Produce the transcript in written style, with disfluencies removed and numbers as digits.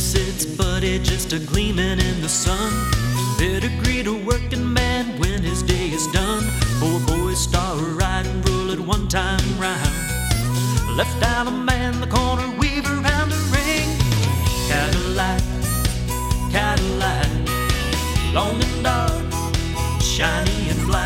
sits Buddy just a gleaming in the sun. Better greet a working man when his day is done. Poor boys start riding, roll it one time round. Left out a man, the corner